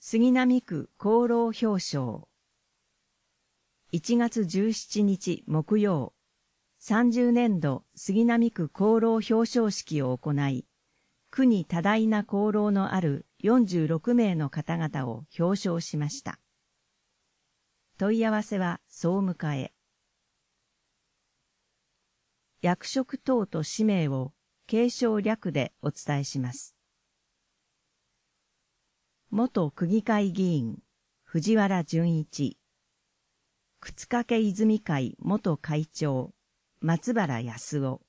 杉並区功労表彰。1月17日木曜、30年度杉並区功労表彰式を行い、区に多大な功労のある46名の方々を表彰しました。問い合わせは総務課へ。役職等と氏名を継承略でお伝えします。元区議会議員、藤原淳一。靴掛泉会元会長、松原康夫。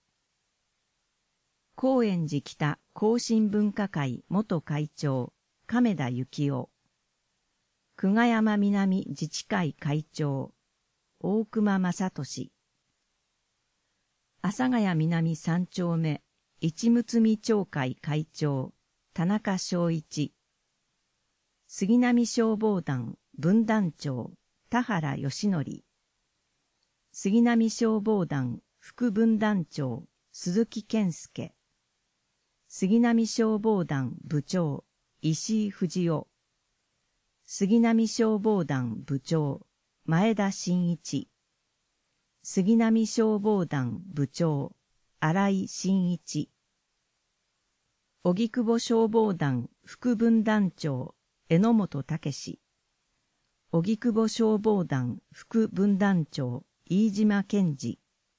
高円寺北後進文化会元会長、亀田幸夫。久我山南自治会会長、大隈正俊。阿佐ヶ谷南三丁目一睦み町会会長、田中正一。杉並消防団分団長、田原義則。杉並消防団副分団長、鈴木健介。杉並消防団部長、石井藤夫。杉並消防団部長、前田真一。杉並消防団部長、新井真一。荻窪消防団副分団長、榎本武史。荻窪消防団副分団長、飯島健二。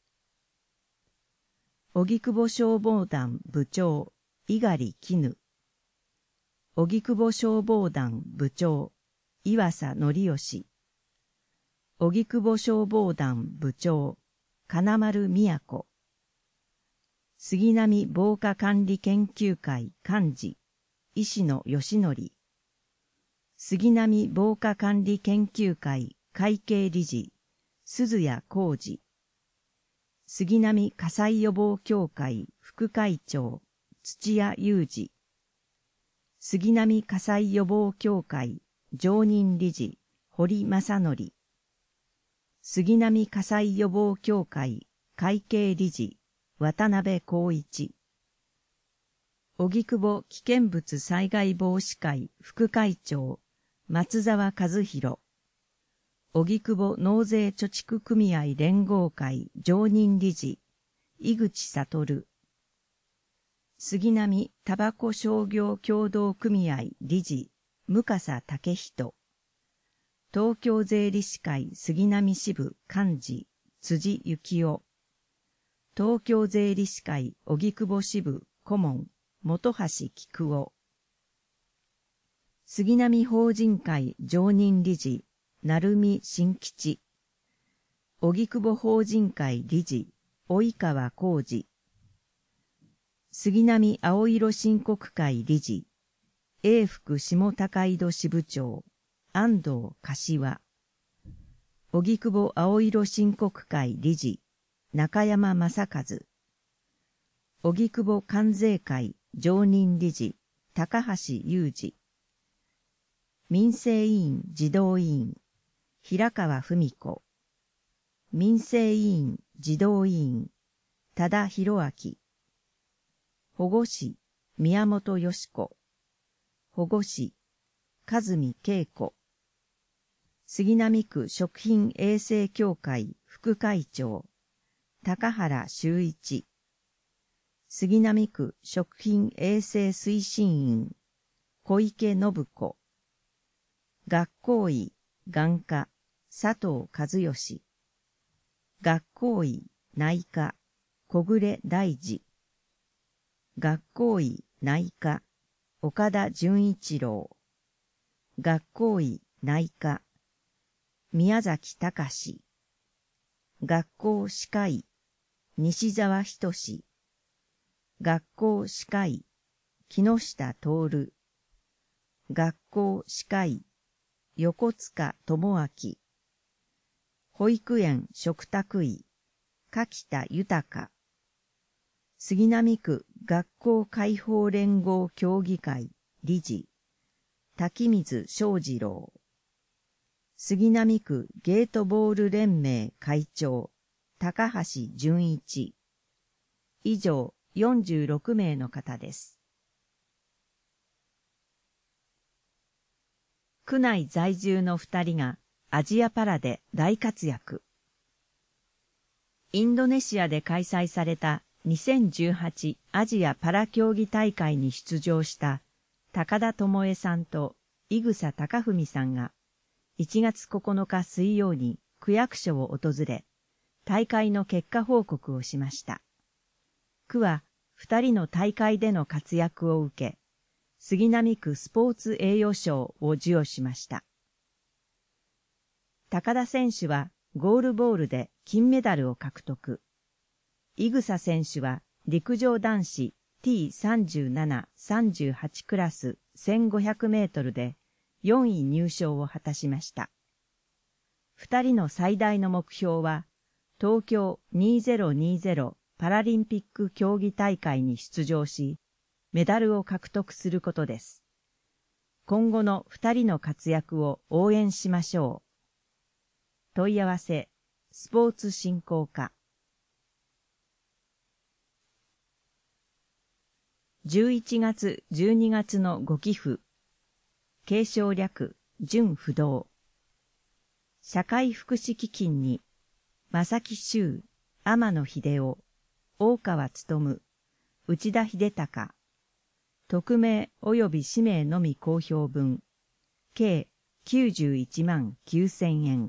荻窪消防団部長、猪狩絹。荻窪消防団部長、岩佐則義。荻窪消防団部長、金丸都。杉並防火管理研究会幹事、石野義則。杉並防火管理研究会会計理事、鈴谷浩二。杉並火災予防協会副会長、土屋裕二。杉並火災予防協会常任理事、堀正則。杉並火災予防協会会計理事、渡辺光一。荻窪危険物災害防止会副会長、松沢和弘。荻窪納税貯蓄組合連合会常任理事、井口悟。杉並タバコ商業協同組合理事、向笠武人。東京税理士会杉並支部幹事、辻幸夫。東京税理士会荻窪支部顧問、本橋菊夫。杉並法人会常任理事、鳴海新吉。荻窪法人会理事、及川浩二。杉並青色申告会理事、永福下高井戸支部長、安藤柏。荻窪青色申告会理事、中山正和。荻窪関税会常任理事、高橋裕二。民生委員児童委員、平川文子。民生委員児童委員、多田博明。保護司、宮本よし子。保護司、和見恵子。杉並区食品衛生協会副会長、高原修一。杉並区食品衛生推進員、小池信子。学校医、眼科、佐藤和義。学校医、内科、小暮大二。学校医、内科、岡田純一郎。学校医、内科、宮崎隆。学校歯科医、西澤仁。学校歯科医、木下徹。学校歯科医、横塚智明。保育園嘱託医、柿田豊。杉並区学校開放連合協議会理事、滝水正次郎。杉並区ゲートボール連盟会長、高橋純一。以上46名の方です。 区内在住の2人がアジアパラで大活躍。インドネシアで開催された2018アジアパラ競技大会に出場した高田智恵さんと伊草貴文さんが1月9日水曜に区役所を訪れ、大会の結果報告をしました。区は2人の大会での活躍を受け、杉並区スポーツ栄誉賞を授与しました。高田選手はゴールボールで金メダルを獲得。伊草選手は陸上男子 T37、38クラス1500メートルで4位入賞を果たしました。2人の最大の目標は、東京2020パラリンピック競技大会に出場し、メダルを獲得することです。今後の2人の活躍を応援しましょう。問い合わせ、スポーツ振興課。11月、12月のご寄付。継承略、準不動。社会福祉基金に、正木修、天野秀夫、大川勉、内田秀隆、匿名及び氏名のみ公表分、計91万9000円。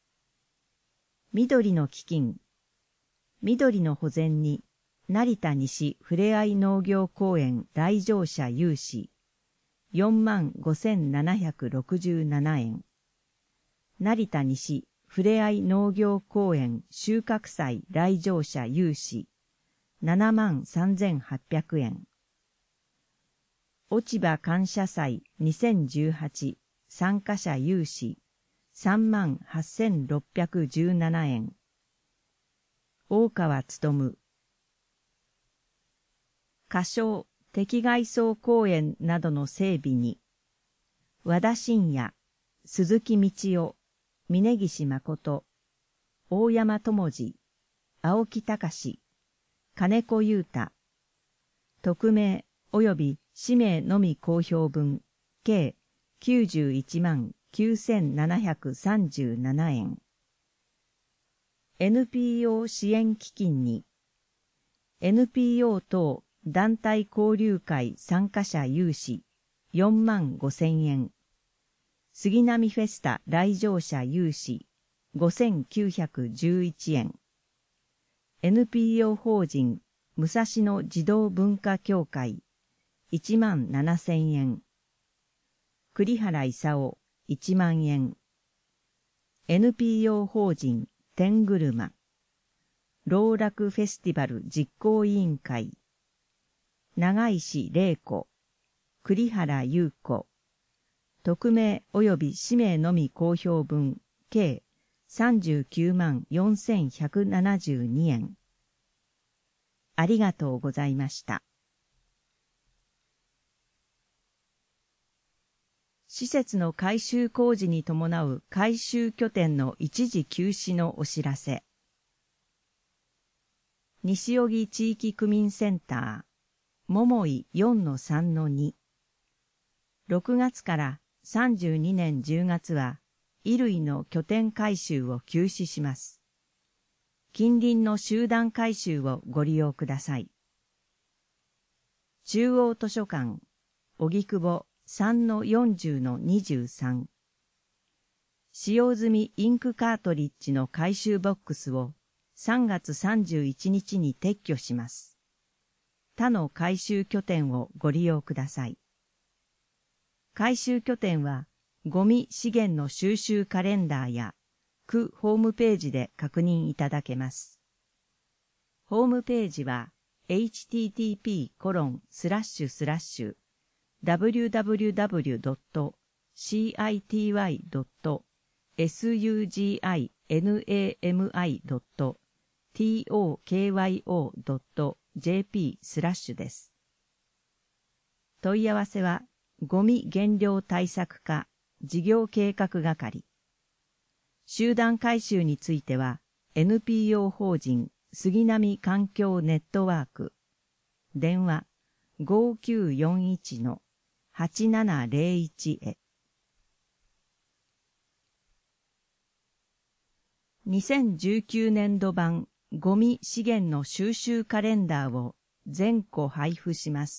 緑の基金、緑の保全に、成田西ふれあい農業公園来場者有志、45,767円。成田西ふれあい農業公園収穫祭来場者有志、73,800円。落ち葉感謝祭2018参加者有志、38,617円。大川勉。仮称敵外装公園などの整備に、和田信也、鈴木道夫、峯岸誠、大山智次、青木隆、金子裕太、匿名及び氏名のみ公表分、計91万9,737円。NPO 支援基金に、NPO 等団体交流会参加者有志、45,000円。杉並フェスタ来場者有志、5,911円。NPO 法人武蔵野児童文化協会、17,000円。栗原勲、1万円。NPO 法人天車、老楽フェスティバル実行委員会、長石玲子、栗原優子、匿名及び氏名のみ公表分、計39万4,172円。ありがとうございました。施設の改修工事に伴う改修拠点の一時休止のお知らせ。西荻地域区民センター、桃井 4-3-2。6月から32年10月は、衣類の拠点改修を休止します。近隣の集団改修をご利用ください。中央図書館、荻窪 3-40-23。使用済みインクカートリッジの回収ボックスを3月31日に撤去します。他の回収拠点をご利用ください。回収拠点は、ゴミ資源の収集カレンダーや区ホームページで確認いただけます。ホームページは http://www.city.sugimai.tokyo.jp/ です。問い合わせは、ゴミ減量対策課事業計画係。集団回収については、NPO 法人杉並環境ネットワーク。電話 5941-8701 へ。 2019年度版ゴミ資源の収集カレンダーを全個配布します。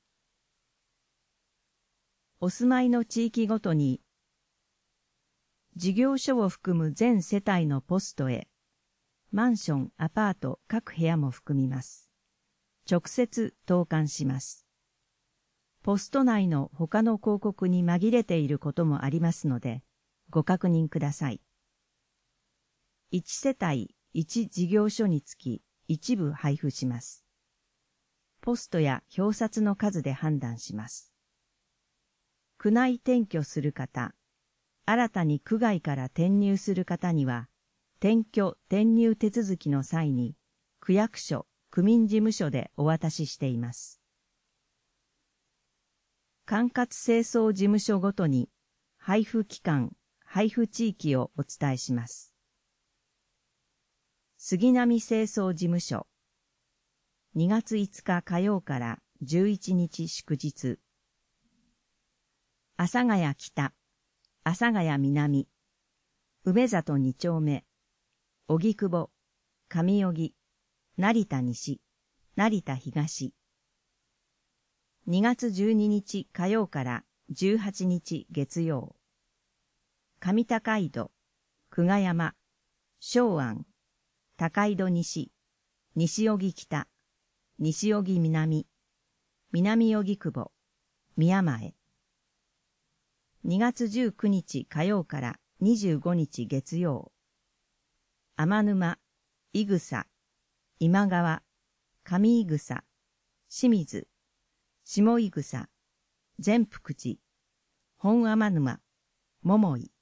お住まいの地域ごとに、事業所を含む全世帯のポストへ、マンション、アパート、各部屋も含みます。直接投函します。ポスト内の他の広告に紛れていることもありますので、ご確認ください。1世帯1事業所につき一部配布します。ポストや表札の数で判断します。区内転居する方、新たに区外から転入する方には、転居・転入手続きの際に、区役所、区民事務所でお渡ししています。管轄清掃事務所ごとに、配布期間、配布地域をお伝えします。杉並清掃事務所、2月5日火曜から11日祝日。阿佐ヶ谷北、阿佐ヶ谷南、梅里2丁目、荻窪、上荻、成田西、成田東。2月12日火曜から18日月曜。上高井戸、久我山、松安、高井戸西、西荻北、西荻南、南荻窪、宮前。2月19日火曜から25日月曜。天沼、伊草、今川、上伊草、清水、下伊草、善福寺、本天沼、桃井。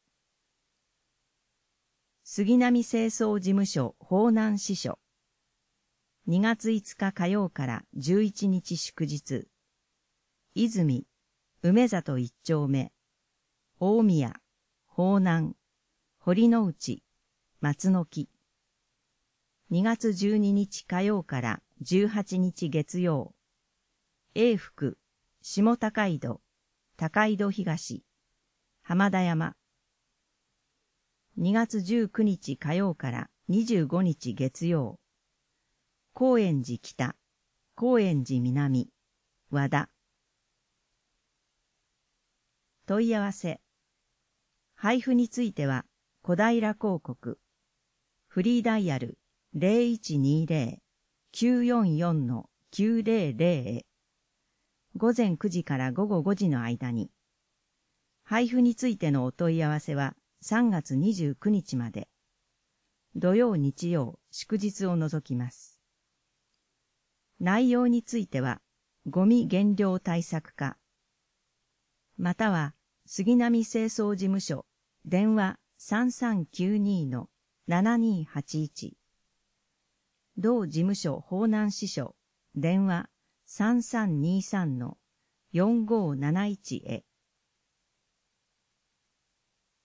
杉並清掃事務所方南支所。2月5日火曜から11日祝日。泉、梅里1丁目、大宮、方南、堀之内、松の木。2月12日火曜から18日月曜。永福、下高井戸、高井戸東、浜田山。2月19日火曜から25日月曜。高円寺北、高円寺南、和田。問い合わせ。配布については、小平広告。フリーダイヤル 0120-944-900 へ。午前9時から午後5時の間に。配布についてのお問い合わせは3月29日まで。土曜日曜祝日を除きます。内容については、ゴミ減量対策課。または、杉並清掃事務所、電話 3392-7281。同事務所方南支所、電話 3323-4571 へ。